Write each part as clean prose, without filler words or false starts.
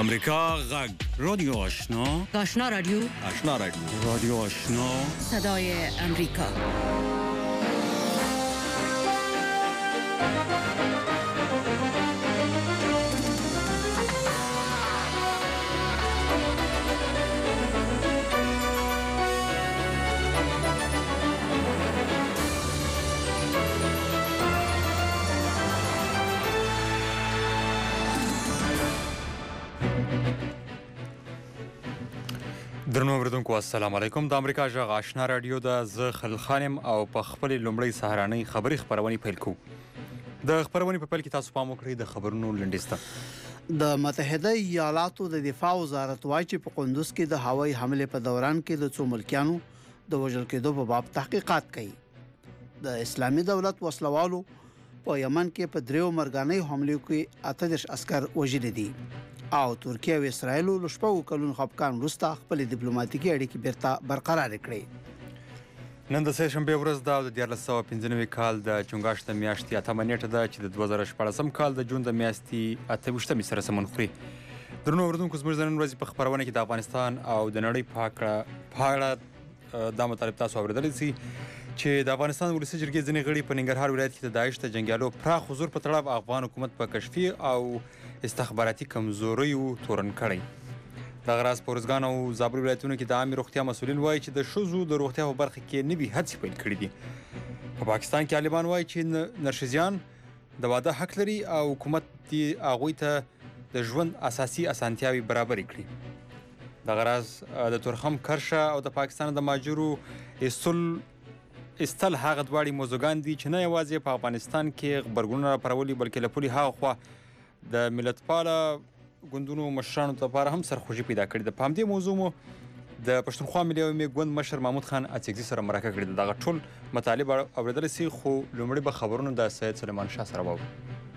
امریکا غږ رادیو آشنا رادیو رادیو آشنا صدای امریکا. درنو اوریدونکو السلام علیکم. د امریکا غږ آشنا رادیو د زه خلیل خانم او په خپل لومړی سهارنۍ خبري خبرونه پیل کوو. د خبرونه په پیل کې تاسو پام وکړئ د خبرونو لنډیسته. د متحده ایالاتو د دفاع وزارت وايي چې په قندوز کې د هوایي حمله په دوران کې د څو ملکیانو د وژل کېدو په باب تحقیقات کوي. د اسلامي دولت وسلوالو په یمن کې په دریو مرګاني حملو کې 18 عسكر وژل دي او ترکیه او اسرائیل له شپږ کلونو خپکان وروسته خپل ډیپلوماټیکي اړیکې بیرته برقرار کړې. نن د سه شنبه ورځ د 1495 کال د چنګاښ د میاشتې 8 نیټه ده چې د 2014 کال د جون د میاشتې 28 سره سمون خوري. درنو اوریدونکو زموږ د نن ورځې په خبرونه کې د افغانستان او د نړۍ په اړه دا مطالب تاسو اوریدلی سي چې د افغانستان ولسي جرګې ځینې غړي په ننګرهار ولایت کې د داعش د جنګیالو پراخ حضور په تړاو افغان حکومت په کشفي او استخباراتي کمزوریو تورن کړی. دغه راز په ارزګان او زابل ولایتونو کې د عامه روغتیا مسؤلین وایي چې د ښځو د روغتیا په برخه کې نوي هڅې پیل کړي دي. په پاکستان کې عالمان وایي چې نرښځیان د واده حق لري او حکومت دې هغوی ته د ژوند اساسي اسانتیاوې برابرې کړي. دغه راز د تورخم کرشه او د پاکستان د ماجرو استل هغه دواړي موضوعګان دي چې نه یوازې په افغانستان کې غبرګونونه راپارولي بلکې له پولې هغه خوا د ملتپاله ګوندونو مشرانو لپاره هم سرخوږي پیدا کړې ده. په همدې موضوع مو د پښتونخوا ملي عوامي ګوند مشر محمود خان اڅکزي سره مرکه کړې ده. دغه ټول مطالب اورېدلی سي خو لومړی به خبرونه د سید سلیمان شاه سره واورو.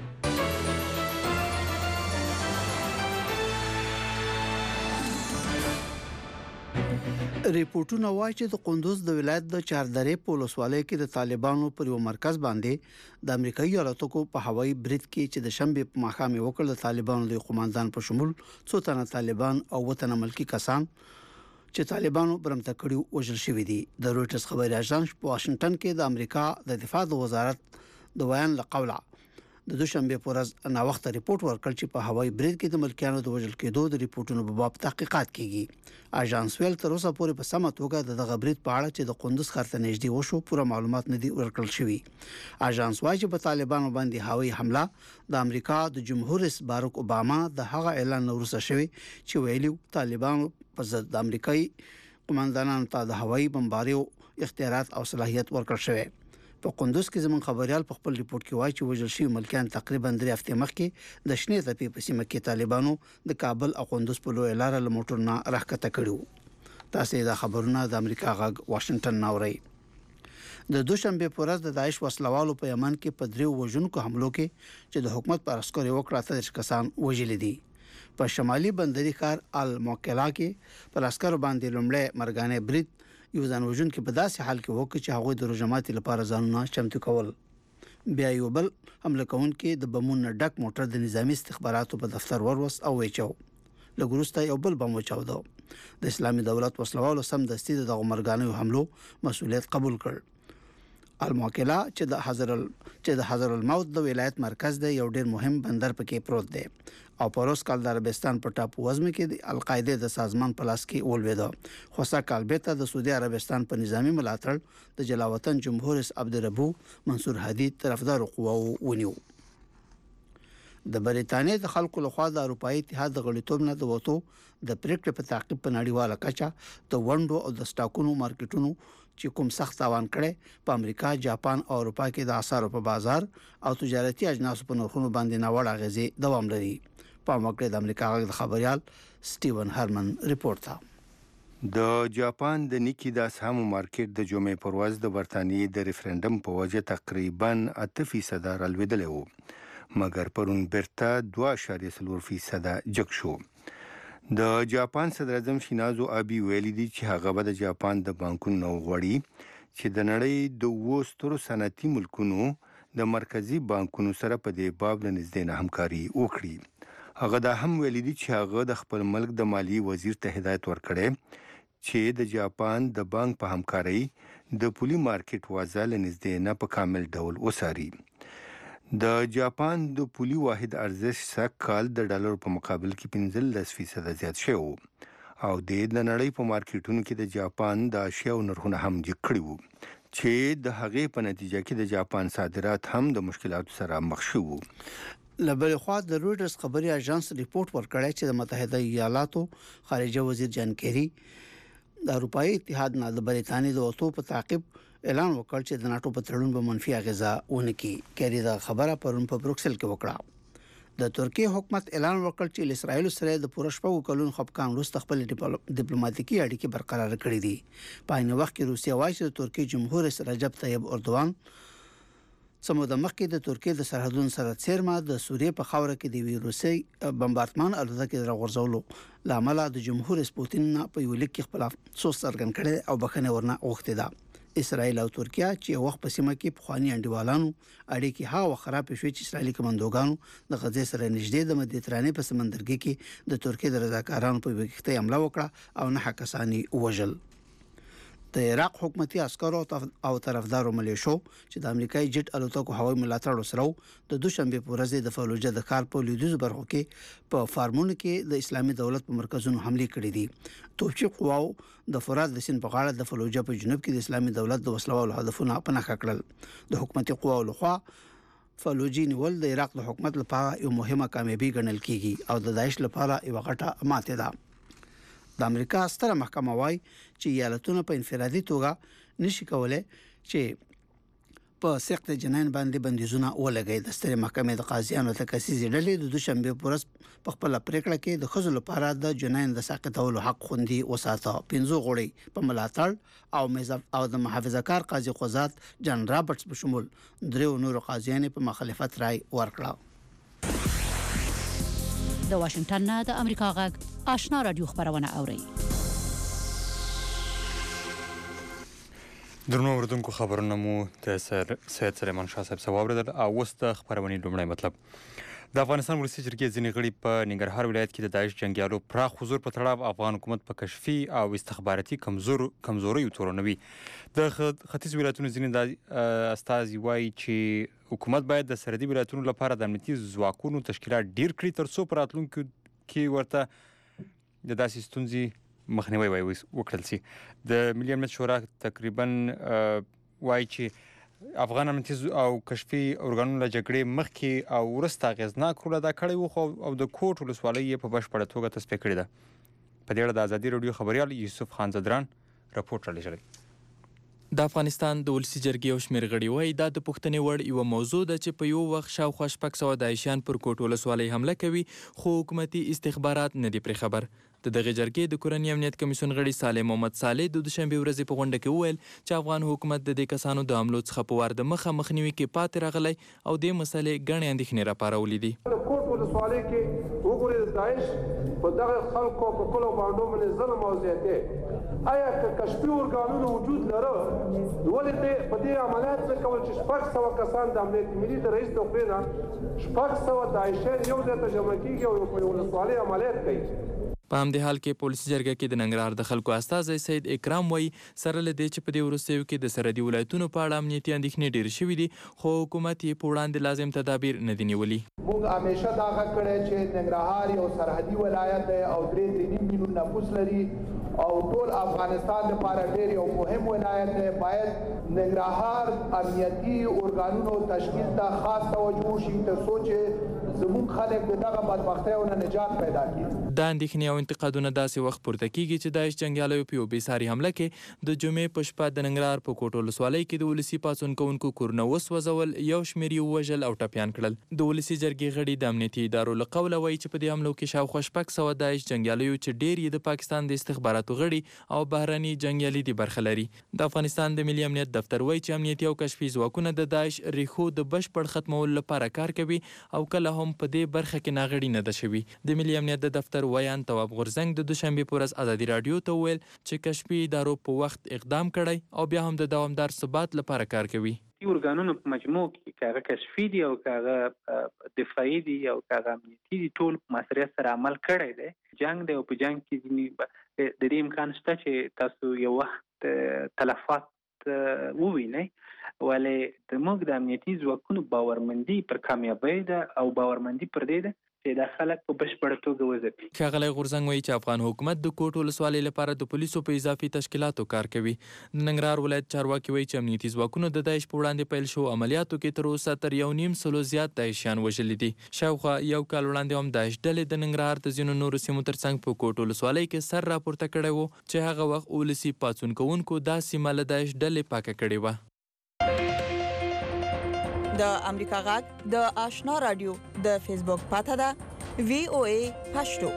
ریپورتونه وایي چې د قندوز د ولایت د چاردرې په ولسوالۍ کې د طالبانو پر یو مرکز باندې د امریکایي ایالاتو په هوایي برید کې چې د شنبې په ماښام وکړ د طالبانو د قوماندان په شمول څو تنه طالبان او وطن ملکی کسان چې طالبانو برمته کړي وژل شوي دي. د رويټرز خبري اژانس په واشنگټن کې د امریکا د دفاع وزارت د بیان لقوله د دوشنبه په ورځ نا وخت ریپورت ورکړ چې په هوایي برید کې د ملکیانو د وژل کېدو د ریپورتونو په باب تحقیقات کیږي. اژانس ویل تر اوسه پورې په سمه توګه دغه برید په اړه چې د قندوز ښار ته نږدې وشو پوره معلومات نه دي ورکړل شوي. اژانس وايي چې په طالبانو باندې هوایي حمله د امریکا د جمهور رئیس باراک اوباما د هغه اعلان وروسته شوی چې ویلي طالبانو په ضد د امریکایي قوماندانانو ته د هوایي بمباریو اختیارات او صلاحیت ورکړل شوی. په قندوز کې زمون خبريال په خپل ریپورت کې وایي چې وژل شوي ملکیان تقریبا 3 هفتې مخکې د شنې تپې په سیمه کې طالبانو د کابل او قندوز په لوی لار له موټر نه راښکته کړو. تاسو دا خبرونه د امریکا غږ واشنگټن ناوړي. د دوشنبه په ورځ د داعش وسلوالو په یمن کې په دریو وژونکو حملو کې چې د حکومت پر عسکر وکړه 13 کسان وژل دي. په شمالي بندري ښار الموکلا کې پر عسکر باندې لومړی مرګانه برید یو ځانوژن کې په داسې حال کې وکړ چې هغه د رجمات لپاره ځانونه چمتو کول. بیا یو بل حمله کوونکي د بمونو ډک موټر د نظامی استخباراتو په دفتر وروس او وچاو. لګروسته یو بل بم وچاو دو. د اسلامي دولت وسلوالو سم دستي د غمرګانو حملو مسؤلیت قبول کړ. الموکلا چې د حضر الموت د ولایت مرکز دی یو ډیر مهم بندر پکې پروت دی او پروس کال د عربستان په ټاپو وزمه کې د القاعده د سازمان په لاس کې ولويده. خوسا کالبته د سعودي عربستان په نظامی ملاتړ د جلاوطن جمهور رئیس عبدالربو منصور هادي طرفدار قواو ونیو. د بریټانیا د خلکو لخوا د اروپאי اتحاد د غړیتوب نه د وټو د پریکړې په تعقیب په نړیواله کچه د وندو او د سټاکونو مارکیټونو چې کوم سخت تاوان کړي په امریکا، جاپان او اروپا کې د اسعارو په بازار او تجارتي اجناسو په نرخونو باندې ناوړه اغیزې دوام لري. په موقع د امریکا غږ د خبريال سټیون هرمن ریپورت تا. د جاپان د نیکی د اسهامو مارکیټ د جمعې پر ورځ د برتانیې د ریفرندم په وجه تقریبا 8% رالوېدلی وو مګر پرون بیرته 2.4% جګ شو. د جاپان صدر اعظم شینازو آبی ویلي دي چې هغه به د جاپان د بانکونو غوړي چې د نړۍ د 2 سترو صنعتي ملکونو د مرکزی بانکونو سره په دې باب د نږدې همکاري وکړي هغه دا هم ویلي دي چې هغه د خپل ملک د مالی وزیر ته هدایت ورکړی چې د جاپان د بانک په همکارۍ د پولي مارکیټ وضع له نږدې نه په کامل ډول وڅاري. د جاپان د پولي واحد ارزښت سږ کال د ډالر په مقابل کې 15% زیات شوی و او د نړۍ په مارکیټونو کې د جاپان د اشیاء نرخونه هم جګ کړي وو چې د هغې په نتیجه کې د جاپان صادرات هم د مشکلاتو سره مخ شوي وو. لبل خوا د رويټرز خبري اژانس ریپورت ورکړی چې د متحده ایالاتو خارجه وزیر جان کیری د اروپאי اتحاد نه د بریتانیا د وټو په تعقیب اعلان وکړ چې د ناتو په تړون به منفي اغیزه ونکړي. کیری دا خبره پرون په بروکسل کې وکړه. د ترکیه حکومت اعلان وکړ چې اسرائیل سره د پوره شپږ کلونو خپګان وروسته خپل ډیپلوماټیکي اړیکې برقرار کړې دي. په عین وخت کې روسیه وايي چې د ترکیه جمهور رئیس رجب طیب اردوغان سمو د مخکې د ترکیه د سرحدونو سره څیرمه د سوریې په خاوره کې د ویروسي بمبارډمان الوتکې راغورځولو لامل د جمهور رئیس پوتین په یو لیک کې خپل افسوس څرګند کړی او بخښنه ورنه غوښتې ده. اسرائیل او ترکیه چې وخت په سیمه کې پخوانی انډیوالانو اړیکې ها خراب شوې چې اسرائیلي کمانډوګانو د غزې سره نږدې د مدیترانې په سمندرګي کې د ترکیه د رضاکارانو په وکټه حمله وکړه او 9 کسانی وژل. د عراق حکومتي عسکرو او طرفدارو ملیشو چې د امریکایي جټ الوتکو هوایي ملاتړ سره د دوشنبه په ورځ د فلوجه د ښار په لویدیځ برخو کې په فارمونو کې د اسلامي دولت په مرکزونو حمله کړې دي. توپچي قواو د فرات د سیند په غاړه د فلوجه په جنوب کې د اسلامي دولت د وسلوالو هدفونه په نښه کړل. د حکومتي قواو لخوا فلوجي نیول د عراق د حکومت لپاره یو مهمه کامیابی ګڼل کیږي او د داعش لپاره یو غټه ماته ده. د امریکا ستره محکمه وايي چې ایالتونه په انفرادي توګه نشي کولای چې په سخت جناین باندې بندیزونه ولګي. د ستره محکمې د قاضیانو تکاسیزي ډلې د دوشنبه پورس په خپل پریکړه کې د خزل لپاره د جناین د ساقطولو حق خوندي وساته. 15 غړي په ملاتړ او د محافظه‌کار قاضي قضات جان رابرټس په شمول درو نور قاضیان په مخالفت رائے ورکړه. د واشنگټن نه د امریکا غږ آشنا رادیو خبرونه اوري. درنو اوریدونکو خبرونه مو د سید سلیمان شاه صاحب څخه واوریدل او اوس د خبرونې لومړی مطلب. د افغانستان ولسي جرګې ځینې غړي په ننګرهار ولایت کې د داعش جنګیالو پراخ حضور په تړاو افغان حکومت په کشفي او استخباراتي کمزوریو تورنوي. د ختیځ ولایتونو ځینې استازي وایي چې حکومت باید د سرحدي ولایتونو لپاره د امنیتي ځواکونو تشکیلات ډیر کړي ترڅو په راتلونکي کې ورته د داسې ستونزې مخنیوي وکړل شي. د ملي امنیت شورا تقریبا وایي چې افغان امنیتي او کشفي ارګانونو له جګړې مخکې او وروسته اغېزناک رول ادا کړی و او د کوټ ولسوالۍ یې په بشپړه توګه تصفیه کړې ده. په دې اړه د ازادي راډیو خبریال یوسف خان زدران راپورټ رالیږلی. د افغانستان د ولسي جرګې یو شمېر غړي وایي دا د پوښتنې وړ یوه موضوع ده چې په یو وخت شاوخوا 600 داعشیان پر کوټ ولسوالۍ حمله کوي خو حکومتي استخبارات نه دي پرې خبر. د دغه جرګې د کورنۍ امنیت کمیسیون غړي صالح محمد صالح د دوشنبې ورځې په غونډه کې وویل چې افغان حکومت د دې کسانو د حملو څخه په وار د مخه مخنیوي کې پاتې راغلی او دې مسلې ګڼې اندېښنې راپارولې دي. د کوټ ولسوالۍ کې وګورئ د داعش په دغه خلکو په کلو باندې باندې ظلم او زیاتې آیا که کشفي ارګانونو وجود لره ولې په دې عملیات څه کول چې 600 کسان د امنیت ملي د رئیس توقیع نه 600 داعشیان یو ځای ته جمع کېږي او په ولسوالۍ عملیات کوي. په همدې حال کې پولیسي جرګه کې د ننګرهار د خلکو استازی سید اکرام وایي سره له دې چې په دې وروستیو کې د سرحدي ولایتونو په اړه امنیتي اندېښنې ډېرې شوي دي خو حکومت یې په وړاندې لازم تدابیر نه دي نیولي. موږ همیشه دا غږ کړی چې ننګرهار یو سرحدي ولایت دی او 3.5 میلیون نفوس لري او ټول افغانستان لپاره ډېر یو مهم ولایت دی. باید ننګرهار امنیتي ارګانونو تشکیل ته خاص توجه وشي ترڅو چې زموږ خلک د دغه بدبختیو نه نجات پیدا کړي. دا اندېښنې او انتقادونه داسې وخت پورته کیږي چې داعش جنګیالیو په یو بېساري حمله کې د جمعې په شپه د ننګرهار په کوټ ولسوالۍ کې د ولسي پاڅون کوونکو کورونه وسوځول، یو شمېر یې ووژل او ټپیان کړل. د ولسي جرګې غړي د امنیتي ادارو له قوله وایي چې په دې حملو کې شاوخوا 600 داعش جنګیالیو چې ډېر یې د پاکستان د استخباراتو غړي او بهرني جنګیالي دي برخه لري. د افغانستان د ملي امنیت دفتر وایي چې امنیتي او کشفي ځواکونه د داعش ریښو د بشپړ ختمولو لپاره کار کوي او کله هم په دې برخه کې ناغړي نه ده شوي. د ملي امنیت د دفتر ویان تواب غورزنګ د دوشنبې په ورځ ازادي راډیو ته وویل چې کشفي ادارو په وخت اقدام کړی او بیا هم د دوامدار ثبات لپاره کار کوي. امنیتي ارګانونو په مجموع کې کاغه کشفي دي او کاغه دفاعي دي او کاغه امنیتي دي ټول په مسؤلیت سره عمل کړی دی جنگ دی او په جنگ کې د دې امکان شته چې تاسو یو وخت تلفات ووینئ ولې د موږ د امنیتي ځواکونو باورمندي پر کامیابۍ ده او باورمندي پر دې ده چې د خلک په بشپړه توګه وځي. ښاغلی غورځنګ وایي چې افغان حکومت د کوټ ولسوالۍ لپاره د پولیسو په اضافي تشکیلاتو کار کوي. د ننګرهار ولایت چارواکي وایي چې امنیتي ځواکونو د داعش په وړاندې پیل شوو عملیاتو کې تر اوسه تر 1.5 زیات داعشیان وژلي دي. شاوخوا یو کال وړاندې هم داعش ډلې د ننګرهار د ځینو نورو سیمو ترڅنګ په کوټ ولسوالۍ کې سر راپورته کړی و چې هغه وخت ولسي پاڅون کوونکو دا سیمه له داعش ډلې پاکه کړې وه. د امریکا غږ د آشنا رادیو د فیسبوک پاته ده VOA پښتو.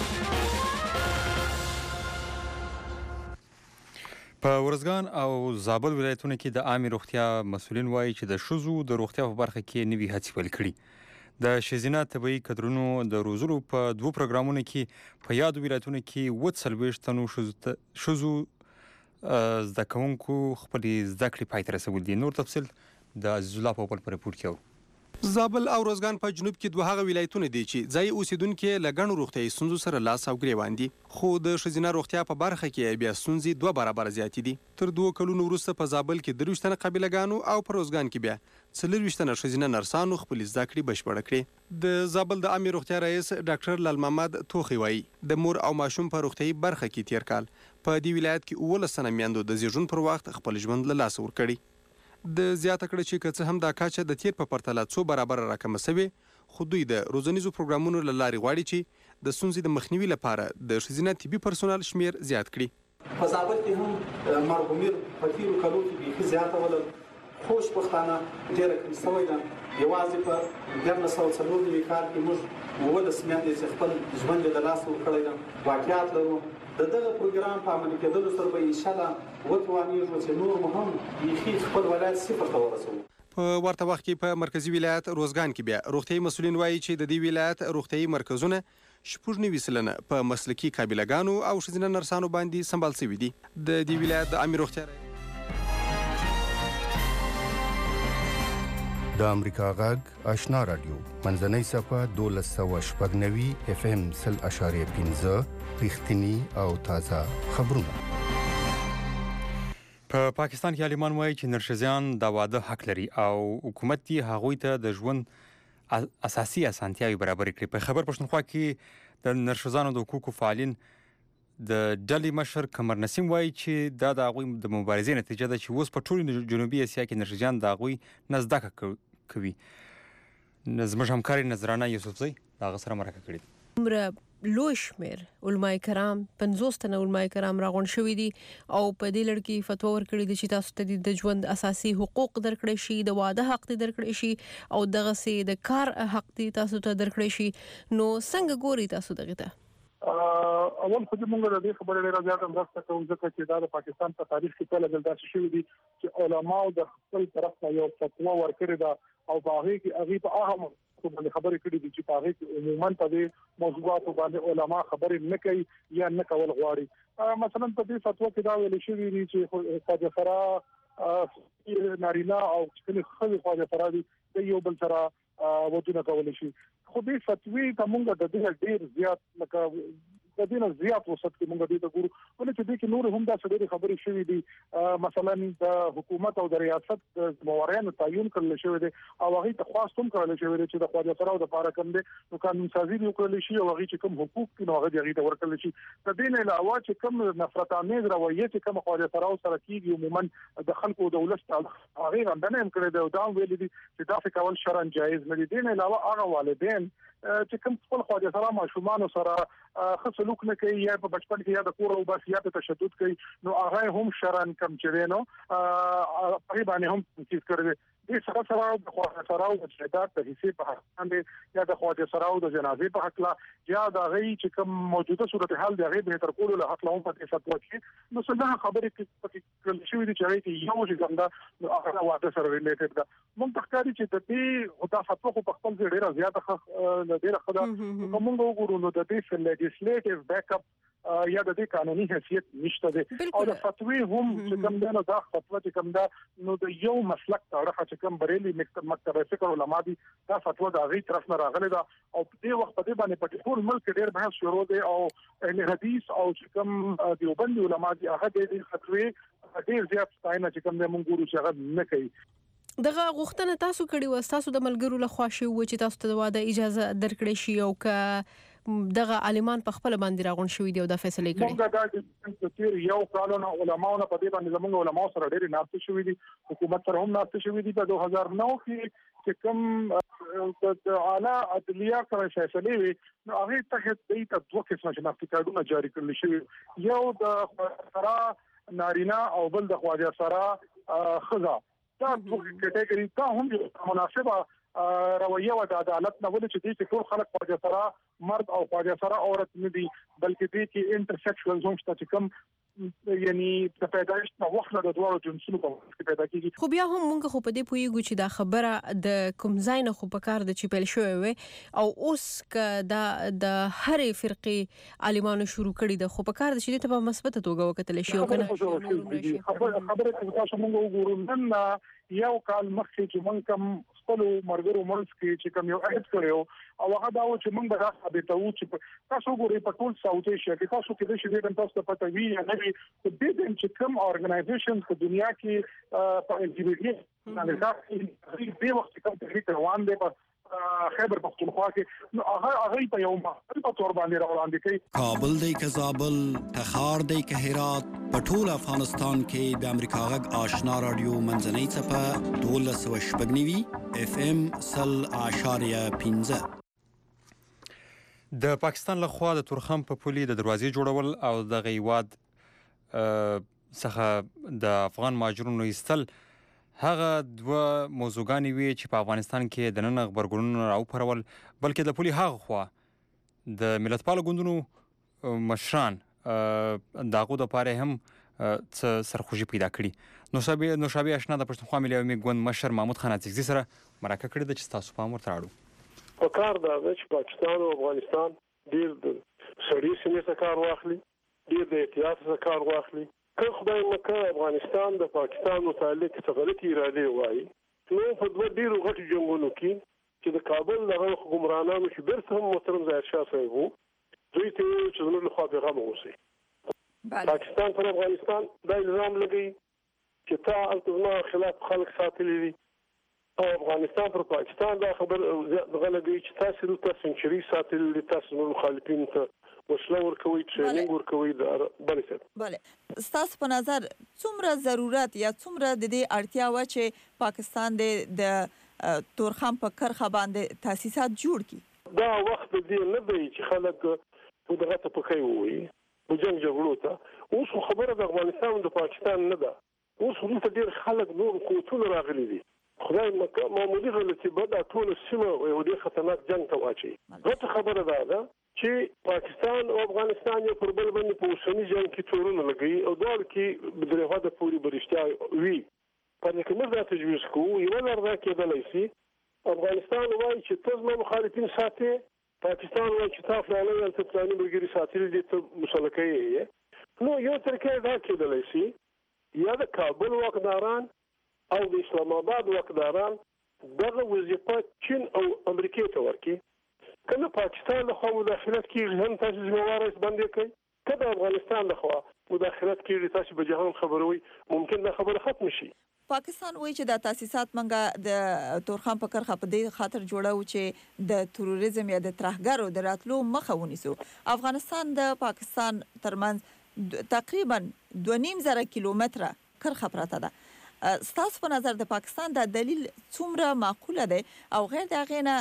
په ورزګان او زابل ولایتونو کې د عامه روغتیا مسؤلین وایي چې د ښځو د روغتیا په برخه کې نوي هڅې پیل کړي. د ښځینه طبي کدرونو د روزلو په 2 پروګرامونو کې په یادو ولایتونو کې 40 تنو ښځو زده کوونکو خپلې زده کړې پای ته رسولي دي. نور تفصیل د عزیز الله په خپل ریپورت کې زابل او روزګان په جنوب کې دوه هغه ولایتونه دي چې ځای اوسیدونکو له ګڼو روغتیايي ستونزو سره لاس او ګریوان دي، خو د ښځینه روغتیا په برخه کې بیا ستونزې 2 برابر زیاتې دي. تر 2 کلونو وروسته په زابل کې 23 تنه قبیلهګانو او په روزګان کې بیا 24 تنه ښځینه نرسانو خپل زده کړې بشپړه کړې. د زابل د عامه روغتیا رئیس ډاکټر لال محمد توخی وایي د مور او ماشوم په روغتیايي برخه کې تیر کال په دې ولایت کې 19 تنه میندو د زیږون پر وخت خپل ژوند له لاسه ورکړي. د زیاته کړه چې که څه هم دا کچه د تیر په پرتله 2 برابر راکمه شوې، خو دوی د روزنیزو پروګرامونو له لارې غواړي چې د ستونزې د مخنیوي لپاره د ښځینه طبي پرسونل شمیر زیات کړي. په زابل کې هم مرګومیر په تیرو کلو کې بیخي زیاته ول خوشبختانه ډېره کم شوې ده. یوازې په 1994 کال کې موږ 19 میندې چې خپل ژوند له لاسه ورکړی ده واقعیت لرو. د دغه پروګرام په عملي کېدلو سره به انشاءالله وتوانیږو چې نور مو هم بیخي خپل ولایت صفر ته ورسوو. په ورته وخت کې په مرکزی ولایت روزګان کې بیا روغتیايي مسؤلین وایي چې د دې ولایت روغتیايي مرکزونه 90% په مسلکي قابلګانو او ښځینه نرسانو باندې سمبال شوي دي. د دې ولایت د عامه روغتیا د امریکا غږ آشنا رادیو منځنۍ صفه 1290 FM 0.5 رښتینی او تازه خبرونه. په پاکستان کې عالمان وایي چې نرښځیان د واده حق لري او حکومت یې هغوی ته د ژوند اساسي اسانتیاوې برابر کړي. په خبر پښتونخوا کې د نرښځانو د حقوقو فعالین د ډلې مشر قمر نسیم وایي چې دا د هغوی د مبارزې نتیجه ده چې اوس په ټول جنوبي اسیا کې نرښځیان د هغوی نه زده کړه کوي. زموږ همکاري نظرانه یوسفزۍ د هغه سره مرکه کړې ده. عمره لوی شمیر علماء کرام 50 تنه علماء کرام راغون شوي دي او په دې لړ کې فتوا ورکړې دي چې تاسو ته د ژوند اساسي حقوق درکړي شي، د واده حق درکړي شي او دغه سي د کار حق تاسو ته درکړي شي. نو څنګه ګوري تاسو دغه ته؟ اول خو موږ د دې خبرې لپاره زیاته مرسته کوو ځکه چې دا د پاکستان په تاریخ کې کله دلته شوي دي چې علماء د خپل طرف نه یو فتوا ورکړې ده او په هغه کې هغه په اهم باندې خبرې کړې دي چې په هغه کې عموما په دې موضوعاتو باندې علماء خبرې نه کوي یا نه کول غواړي. مثلا په دې فتوا کې دا ویل شوی دی چې خواجه فرا نارینه او چې خلک خواجه فرا دي د یو بل سره ودونه کول شي. خو دې فتوی ته موږ د دې ډیر زیات لکه د دې نه زیات وسط کې موږ دې ته ګورو ولې چې دې کې نور هم دا څه خبرې شوې دي. مثلا د حکومت او د ریاست د موارینو تعین کړل شوی دی او هغه ته خاص هم کړل شوی دی چې د خواجه فرا د لپاره کوم دي نو قانون سازي وکړل شي او هغه چې کوم حقوق کې نو هغه دې ورکړل شي. د دې نه علاوه چې کوم نفرت آمیز رویه چې کوم خواجه فرا سره کیږي عموما د خلکو د ولست هغه غندنه هم کړی دی او دا ویل دي چې دا څه کول شرعاً جایز نه دي. دې نه علاوه هغه والدین چې کوم خپل خواجه فرا ماشومان سره خاص سلوک نه کوي یا په بچپن کې یا د کور او بس یا په تشدد کوي نو هغه هم شرعاً کم چوي نو په باندې هم چیز کړی. دې سره د خواجه فرا د جهاد د حصے په حق باندې یا د خواجه فرا د جنازې په حق لا یا د غي چې کوم موجوده صورتحال د غي به تر کولو له حق له په فتوا کې نو څنګه خبرې کې کړل شوې دي چې یو چې څنګه هغه واده سره ریلیټډ ده. موږ تخکاري چې د دې او دا فتوا په خپل ځای ډیره زیاته ډیره خدا موږ وګورو نو د دې لیجسلیټیو بیک اپ یا د دې قانوني حیثیت نشته دی او د فتوی هم چې کوم دی نو دا فتوا چې کوم دا نو د یو مسلک تاړه چې کوم بریلی مکتب فکر علما دي دا فتوا د هغې طرف نه راغلی ده او په دې وخت په دې باندې په ټول ملک ډېر بحث شروع دی او اهل حدیث او چې کوم دیوبندي علما دي هغه د فتوی ډېر زیات ستاینه چې کوم دی مونږ ګورو چې هغه نه کوي. دغه غوښتنه تاسو کړې و تاسو د ملګرو له خوا شوی و چې تاسو ته د واده اجازه درکړې شي او که دغه عالمان په خپل باندې راغون شوی دی او د فیصله کړي موږ دا د یو کالونو علماونو په دې باندې زموږ علماو سره ډېر ناشته شوی دي حکومت سره هم ناشته شوی دي په 2009 کې چې کوم د اعلی عدلیه سره فیصله وي نو هغه ته د دوه قسمه شناختی کارتونه جاری کړل شوی یو د سره نارینه او بل د خواجه سره خزا دا دوه کټګوري ته هم مناسبه رویه او د عدالت نه ولې چې دې ټول خلک خواجه سره مرد او خواجه سره عورت نه دي بلکې دې کې انټرسیکشوال زوم شته چې کوم یعنی د پیدایش په وخت د دوه جنسونو په وخت کې پیدا کیږي. خو بیا هم موږ خو په دې پوهیږو چې دا خبره د کوم ځای نه خو په کار د چې پیل شوی وي او اوس که د هرې فرقې عالمانو شروع کړي د خو په کار د چې ته په مثبت توګه وکتل شي او کنه خبره تاسو موږ وګورو نن یو کال مخکې چې موږ کوم خپل مرګرو منځ کې چې کوم یو عهد کړو او هغه دا و چې موږ به ثابتو چې تاسو ګورئ په ټول ساوث ایشیا کې تاسو کې د شې د تاسو په توی یا نه په دې چې کوم اورګنایزیشن په دنیا کې په ال جی بی ټي د وخت کې تحریک روان دی په خیبر پختونخوا کې نو هغه په یو په تور باندې روان دي کابل دی که زابل تخار دی که هرات په ټول افغانستان کې د امریکا غږ آشنا رادیو منځنۍ څپه 12.9 اف ام 0.15 د پاکستان لخوا د تورخم په پولي د دروازې جوړول او د غیواد څخه د افغان مهاجرونو ایستل هغه دوه موضوعګانې وي چې په افغانستان کې د نن غبرګونونه راوپارول بلکې د پولي هغه خوا د ملتپالو ګوندونو مشران د هغو دپاره هم څه سرخوږي پیدا کړي. نوشابه اشنا د پښتونخوا ملي عوامي ګوند مشر محمود خان اڅکزي سره مرکه کړې ده چې ستاسو پام ورته اړو. په کار دا چې پاکستان او افغانستان ډېر د سړي سیمې څخه کار واخلي ډېر د احتیاط څخه کار واخلي که خدای مکه افغانستان د پاکستان متعلق څه غلطي اراده وایي نو په دوه ډېرو غټو جنګونو کې چې د کابل دغه حکمرانانو چې بیرته هم محترم ظاهرشاه صاحب وو دوی ته چې زموږ لخوا پیغام اوسئ پاکستان پر افغانستان دا الزام لګوي چې تا التزام خلاف خلک ساتلي دي او افغانستان پر پاکستان دا خبر غلګي چې تاسو د سنچري ساتلي تاسو نور مخالفین ته وسله ورکوي ټریننګ ورکوي د بلې بله ستاسو په نظر څومره ضرورت یا څومره د دې اړتیا و چې پاکستان د تورخم په کرخه باندې تاسیسات جوړ کړي دا وخت دې نه دی چې خلک په دغه ته پکې وي په جنگ جګړو ته اوس خبره د افغانستان او د پاکستان نه ده اوس هم ډېر خلک نور قوتونه راغلي دي خدای مکه معمولی غلطي به دا ټول سیمه یو ډېر خطرناک جنگ ته واچي غټه خبره ده چې پاکستان او افغانستان یو پر بل باندې په اوسني جنگ کې تورونه لګي او دوه کې بدرغه د پوری برشتیا وی په دې کې موږ دا تجویز کوو یو لرغه کېدلای شي افغانستان وایي چې تاسو مخالفین ساتي پاکستان وایي چې تاسو له اړین تطبیقي برګری ساتل دي ته مسلکه یې نو یو ترکه دا کېدلای شي یا د کابل واکداران او د اسلام آباد واکداران دغه وظیفه چین او امریکا ته ورکړي کله پاکستان له خوا مداخلت کیږي هم تاسو ځواب باندې کوي کله افغانستان له خوا مداخلت کیږي تاسو به جهان خبروي ممکن دا خبره ختم شي. پاکستان وایي چې د تاسیسات منګه د تورخم په کرخه په دې خاطر جوړو چې د تروریزم یا د ترهګرو د راتلو مخه ونیسو. افغانستان د پاکستان ترمنځ تقریبا 2.5 کیلومتره کرخه پراته ده. ستاسو په نظر د پاکستان د دلیل څومره معقوله ده او غیر د غینه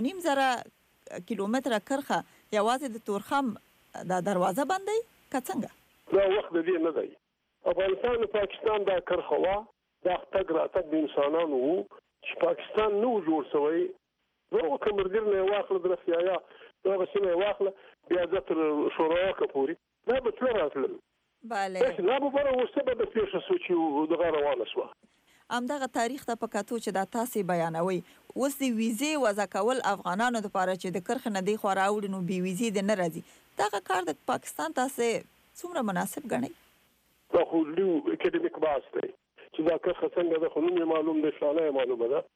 2.5 کیلومتره کرخه یوازې د تورخم د دروازه باندې کڅنګ دا وخت دې نه دی افغانستان او پاکستان دا کرخه وا دا تګ راتګ د انسانانو چې پاکستان نو جوړ شوی نو کومرګر نه واخله د رسیایا دا غسنه واخله بیا د شورا کپوري دا به تر راتل bale لا به بره وسبب د پیښه سوچي د غره واله سو همدغه تاریخ ته په کتو چې دا تاسې بیانوي اوس د ویزې وضع کول افغانانو دپاره چې د کرښې نه دې خوا راوړي نو بې ویزې دې نه راځي دغه کار د پاکستان تاسې څومره مناسب ګڼئ؟ دا خو لوی اکیډمیک بحث دی چې دا کرښه څنګه ده خو نوم یې معلوم دی فلانه یې معلومه ده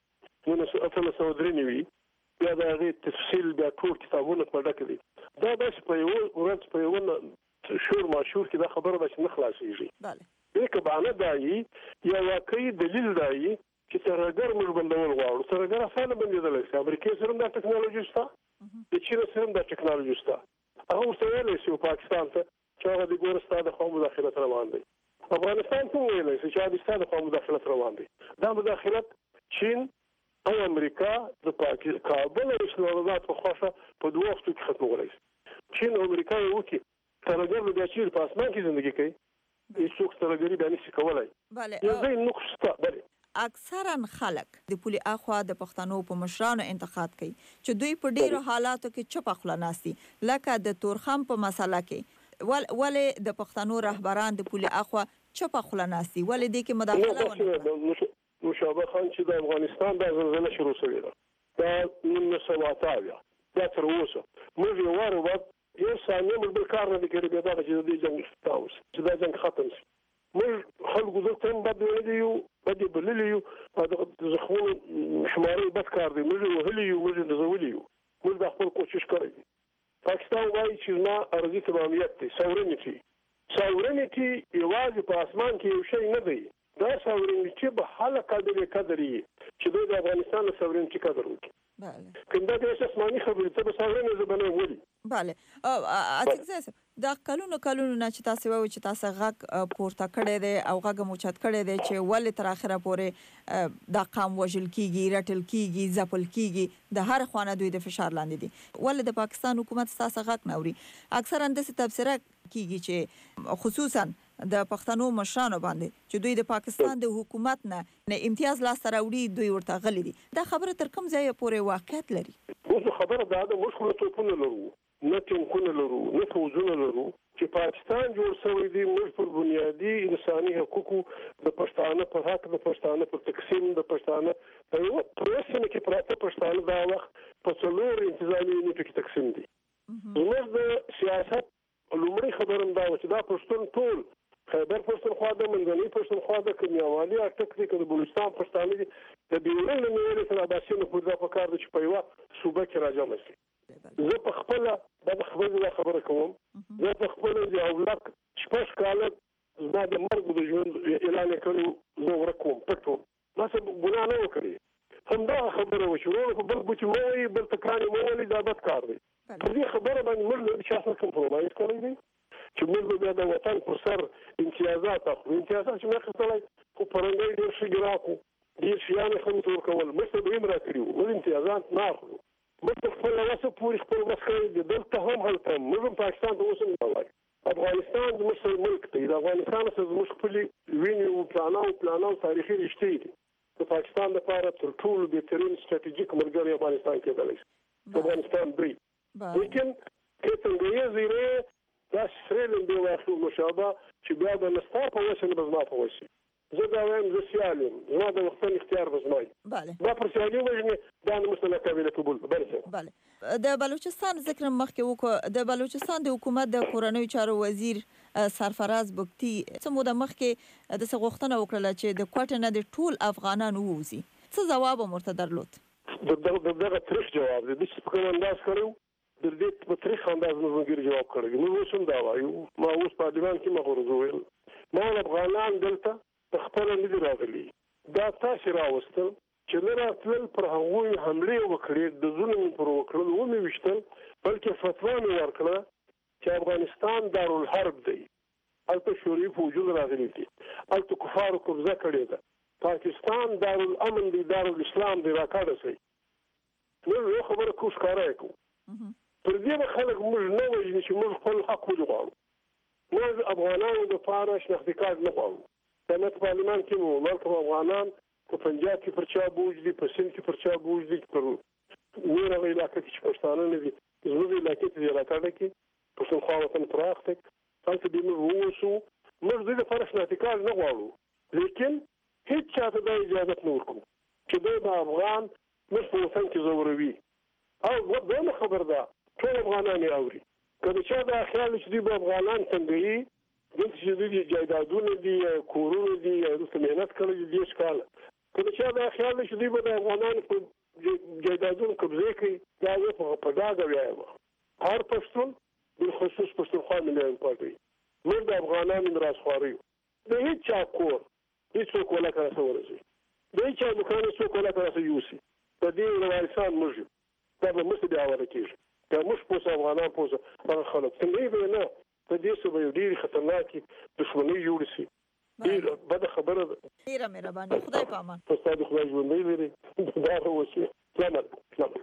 1993 بیا د هغې تفصیل بیا ټول کتابونه په ډکه دي دا داسې په یوه ورځ په یوه شور ماشور کې دا خبره ده چې نه خلاصېږي دې که بهانه دا وي یا واقعي دلیل دا وي چې ترهګر موږ بندول غواړو ترهګر اسانه بندېدلی شي امریکې سره هم دا ټکنالوژي شته د چین سره هم دا ټکنالوژي شته هغه ورته ویلی شي پاکستان ته چې هغه د ګوره ستا د خوا مداخلت روان دی افغانستان ته ویلی شي چې هغه د ستا د خوا مداخلت روان دی دا مداخلت چین او امریکا د کابل او اسلام آباد په خوښه په دوه وختو کې ختمولی شي چین او امریکا یې وکړي ترهګر به بیا چیرې په اسمان کې زندګي کوي هېڅوک ترهګري بیا نشي کولی یو ځای نقص شته بلې اکثرا خلک د پولې اخوا د پښتنو په مشرانو انتقاد کوي چې دوی په ډیرو حالاتو کې چوپه خوله ناستي لکه د تورخم په مسله کې ولې د پښتنو رهبران د پولې اخوا چوپه خوله ناستي ولې دې کې مداخله ونه مشابه خان چې د افغانستان دا زلزله شروع شوې ده دا 1988 دا تر اوسه موږ یو وار بعد یو ثانیه موږ بل کار نه دی کړی بیا دا چې د دې جنګ ختم شي چې دا جنګ ختم شي موږ خلکو دلته هم بد ویلي یو بد یې بللي یو د زخمونو شمارل بد کار دی موږ یې وهلي یو موږ یې نزولي یو موږ دا خپل کوشش کړی دی پاکستان وایي چې زما ارضي تمامیت دی ساورنټي یوازې په اسمان کې یو شی نه دی دا ساورنټي به هله قدر یي چې دوی د افغانستان د ساورنټي قدر وکړي کنده د اسماني خبرې ته به ساورنټي زبنه ولي بله اته دا کلونو نه چې تاسو وایي چې تاسو غږ پورته کړی دی او غږ مو چت کړی دی چې ولې تر اخره پورې دا قام وژل کیږي رټل کیږي ځپل کیږي د هر خوانه دوی د فشار لاندې دي ولې د پاکستان حکومت تاسو غږ نه اوري اکثرا د تبصره کیږي چې خصوصا د پښتنو مشرانو باندې چې دوی د پاکستان د حکومت نه امتیاز لاسته راوړي دوی ورته غلي دي دا خبره تر کوم ځای پورې واقعیت لري اوس خبره دا ده موږ خو توپونه لرو نه ټینکونه لرو نه فوجونه لرو چې پاکستان جوړ شوی دی موږ پر بنیادي انساني حقوقو د پښتانه په حق د پښتانه په تقسیم د پښتانه په یو پروسه کې پراته پښتانه دا وخت په څلور انتظامی یونټو کې تقسیم دي موږ د سیاست لومړی خبرم دا چې دا پښتون ټول خیبر پښتونخوا د منځنۍ پښتونخوا د کنیاوالي اټک دی که د بلوچستان پښتانه دي د بیرون له نیولې تر عباسیانو پورې دا پکار دی چې په یوه صوبه کې راجمع شي زه په خپله دا خبره کوم زه په خپله د اولاد شپږ کاله زما د مرګ د ژوند اعلان یې کړی زه ورک وم پټ وم ما څه ګناه نه وکړې همدغه خبره وشي ورور په بل ګوتې مه وایي بل تکرانې مه ولي دا بد کار دی په دې خبره باندې موږ له چا سره کمپرومایز کړی دی چې موږ بیا د وطن پر سر امتیازات اخلو امتیازات چې موږ اخیستلی خو پرنګی ډېر ښه راکړو ډېر شیان یې خلکو ته ورکول موږ ته به هم راکړي وو موږ امتیازات نه اخلو موږ په خپله وسه پورې خپل وس کړی دی دلته هم هلته هم موږ هم پاکستان ته اوس هم نه وایو افغانستان زموږ سره ملک دی د افغانستان سره زموږ خپلې وینې پلانه او تاریخي رشتې دي د پاکستان لپاره تر ټولو بهترین ستراتیژیک ملګری افغانستان کېدلی شي افغانستان دوی لیکن که څنګه یې زیرې دا سره لنډې واخلو مشابه چې بیا به نه ستا په وسه نه به زما په وسه زه دا وایم زه سیال یم زما د وختن اختیار به زما وي دا پر سیالي وژنې دا نه موږ ته ناقابله قبول بله د بلوچستان ذکر مخکې وکړو د بلوچستان د حکومت د کورنیو چارو وزیر سرفراز بګتي څه موده مخکې داسې غوښتنه وکړله چې د کوټې نه د ټول افغانان ووځي څه ځواب هم ورته درلود دغه تریخ جواب دی چې په کوم انداز کړی د دې په تاریخ انداز موږ جواب کړی موږ اوس هم دا وایو ما اوس پارلمان کې مغرض ویل ما افغانان دلته په خپله نه دي راغلي دا تاسې راوستل چې نه راتلل پر هغوی حملې وکړې د ظلم پر وکړل ومې ویشتل بلکې فتوا مې ورکړه چې افغانستان دارالحرب دی هلته شوروي فوجونه راغلي دي هلته کفارو قبضه کړې ده پاکستان دارالامن دی دارالاسلام دی راکاږه شي موږ یو خبره کوو ښکاره یې کوو پر دې به خلک موږ نه وژني چې موږ خپل حق ولې غواړو موږ افغانانو دپاره شناختي کارت نه غواړو دا په پارلمان کې مو ملکم افغانان په پنجاب کې پر چا بوج دي په سند کې پر چا بوج دي پر نور هغه علاقه کې چې پښتانه نه دي زموږ علاقې ته دې راکاږه کې پښتونخوا وطن پراخ دی هلته دې موږ ووسو موږ دې دپاره شناختي کارت نه غواړو لیکن هیڅ چاته دا اجازه نه ورکوو چې دوی د افغان موږ په وطن کې ځوروي او دویمه خبر ده ټول افغانان یې اوري که د چا دا خیال چې دوی به افغانان څنګهوي دلته چې دوی جایدادونه دي کورونه دي وروسته محنت کړی دي 10 کاله که د چا دا خیال چې دوی به د افغانانو په جایدادونو قبضې کوي دا زه په ډاګه وایم هر پښتون بالخصوص پښتونخوا ملي پارټي موږ د افغانانو میراثخواري د هیڅ چا کور هیڅوک ولکه راسه ورسي د هیڅ چا دکان هیڅوک ولکه راسه یوسي په دې وارثان موږ دا به موږ بیا وره کېږي دا موږ پوسه افغانان پوسه هغه خلک څنګه به نه په دې څه به یو ډېرې خطرناکې دښمنۍ جوړې شي ډېره بده خبره ده ډېره مهرباني خدای په امان ستا د خدای ژوندی لري دا هغه وشي سلام علیکم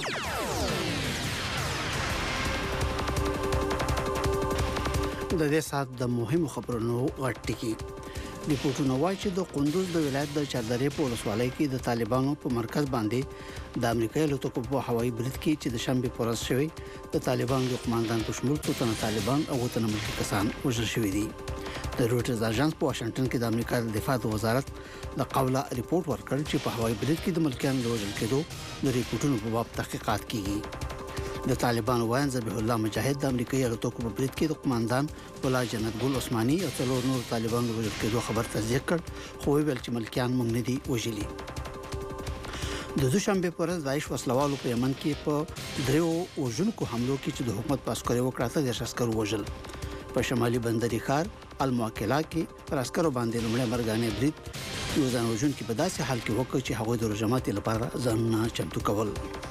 د دې سات د مهمو خبرونو غټ ټکی ریپورتونه وايي چې د قندوز د ولایت د چاردرې په ولسوالۍ کې د طالبانو په مرکز باندې د امریکایي الوتکو په هوایي برید کې چې د شنبه پر ورځ شوی د طالبانو د قوماندان په شمول څو تنه طالبان او تنه ملکی کسان وژل شوي دي د رويټرز اژانس په واشنگټن کې د امریکا د دفاع وزارت د قوله ریپورت ورکړ چې په هوایي برید کې د ملکیانو د وژل کېدو د ریپورتونو په باب تحقیقات کیږي د طالبانو وایي ذبیح الله مجاهد د امریکایي الوتکو په برید کې د قوماندان ولا جنت ګل عثماني او څلور نور طالبانو د وژل کېدو خبر تصدیق کړ خو ویل چې ملکیان موږ نه دي وژلي د دوشنبه پر ورځ داعش وسلوالو په یمن کې په دریو وژونکو حملو کې چې د حکومت په عسکرو وکړه د عسکرو وژل په شمالي بندري ښار الموکلا کې پر عسکرو باندې لومړی مرګانه برید یو ځان وژونکي په داسې حال کې وکړ چې هغوی د رجمات لپاره ځانونه چمتو کول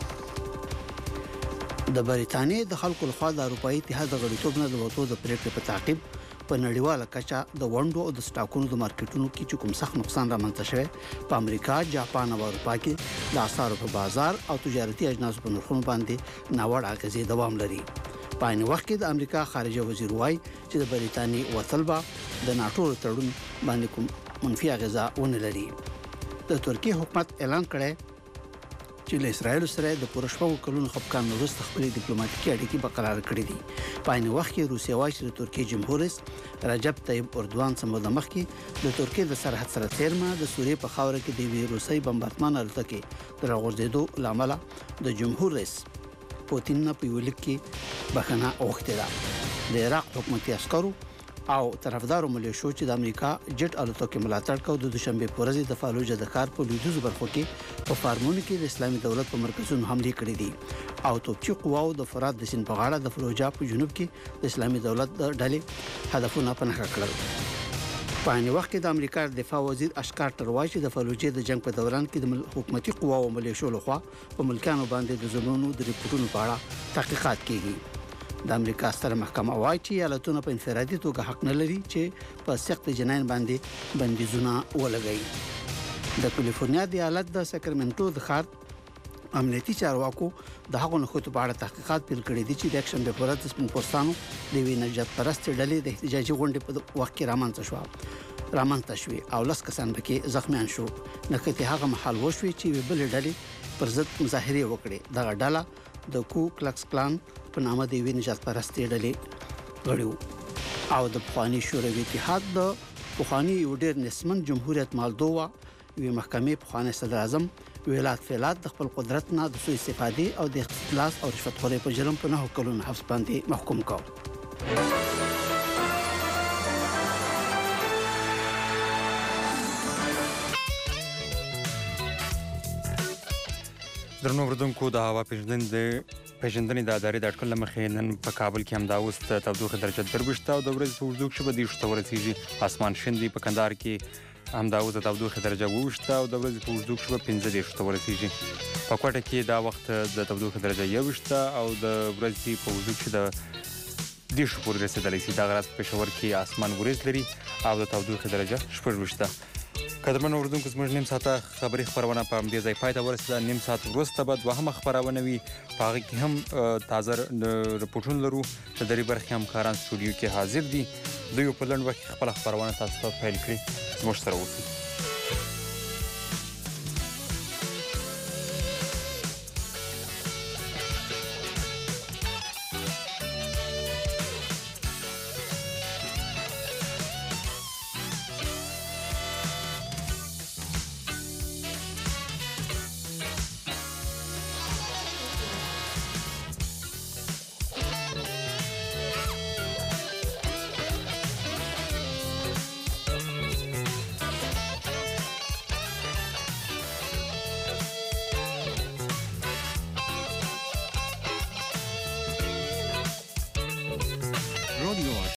د بریتانیا د خلکو لخوا د اروپאי اتحاد د غړیتوب نه د وټو د پریکړې په تعقیب په نړیواله کچه د وندو او د سټاکونو د مارکیټونو کې کوم سخت نقصان رامنځته شوی په امریکا، جاپان او اروپا کې د اسعارو په بازار او تجارتي اجناسو په نرخونو باندې ناوړه اغېزې دوام لري. په عین وخت کې د امریکا خارجه وزیر وایي چې د بریتانیا وتلبا د ناتو تړون باندې کوم منفي اغېزه ونه لري. د ترکیه حکومت اعلان کړی چې له اسرایل سره د پرشپو کلونو خپکان وروسته خپل ډیپلوماټیکي اړیکې برقرار کړې دي. په عین وخت کې روسیه وايي چې د ترکیه جمهور رئیس رجب طیب اردوغان سم د مخ کې د ترکیه د سرحد سره تیرمه د سوریې په خاور کې د روسي بمبارډمان الوتکې د راغورځېدو لامل د جمهور رئیس پوتین نه په ویل کې بخنه اوخته ده. د عراق حکومتي عسکرو او طرفدارو ملیشو چې د امریکا جټ الوتکې ملاتړ کوي د دوشنبه په ورځ د فالوجه د ښار په لویدیځ برخو کې په فارمونو کې د اسلامي دولت په مرکزونو حمله کړې دي او توپچي قواو د فرات د سیند په غاړه د فلوجا په جنوب کې د اسلامي دولت د ډلې هدفونه پناه کړل. په عین وخت کې د امریکا دفاع وزیر اشکار تروای چې د فلوجې د جنگ په دوران کې د حکومتي قواو ملیشو لخوا په ملکانو باندې د ظلمونو د ریپورتونو په اړه تحقیقات کیږي. د امریکا ستره محکمه وايي چې ایالتونه په انفرادي توګه حق نه لري چې په سخت جناین باندې بندیزونه ولګوي. د کالیفورنیا د ایالت د ساکرامنټو د ښار امنیتي چارواکو د هغو نښتو په اړه تحقیقات پیل کړي دي چې د اکشن په ورځ د سپین پوستانو د وی نجات پرست ډلې د احتجاجي غونډې په وخت کې رامنځته شوې او لس کسان پکې زخمیان شو. نکته هغه محل وشوي چې بل ډلې پر ضد مظاهره وکړي. دغه ډله د کو کلکس کلان په نامه د وی نجات پرست ډلې غړي او د پخوانی شوروي اتحاد د پخوانی یو ډېر نسمن جمهوریت مالدووا وی محکمې پخوانی صدر اعظم ویلات فیلات د خپل قدرت نه د سوء استفادې او د اختلاس او رشوت خورۍ په جرم په 9 کلونو حبس باندې محکوم کړ. درنو اوریدونکو د هوا پیژندنې د ادارې د اټکل له مخې نن په کابل کې همدا اوس د تودوخې درجه 23 او د ورځې په اوږدو کې به 10 ته ورسیږي. اسمان شین دی. په کندهار کې همدا اوس د تودوخې درجه 20 او د ورځې په اوږدو کې به 15 ته ورسیږي. په کوټه کې دا وخت د تودوخې درجه 21 او د ورځې په اوږدو کې د 10 پورې رسیدلی شي. دا غرض په پېښور کې اسمان وریځ لري او د تودوخې درجه 14 قدرمنو اوریدونکو زموږ نیم ساعته خبري خبرونه په همدې ځای پای ته ورسېده. نیم ساعت وروسته به دوهمه خبرونه وي. په هغې کې هم تازه رپورټونه لرو. د درې برخې همکاران سټوډیو کې حاضر دي. دوی په لنډ وخت کې خپله خبرونه تاسو ته پیل کړي. زموږ سره اوسئ.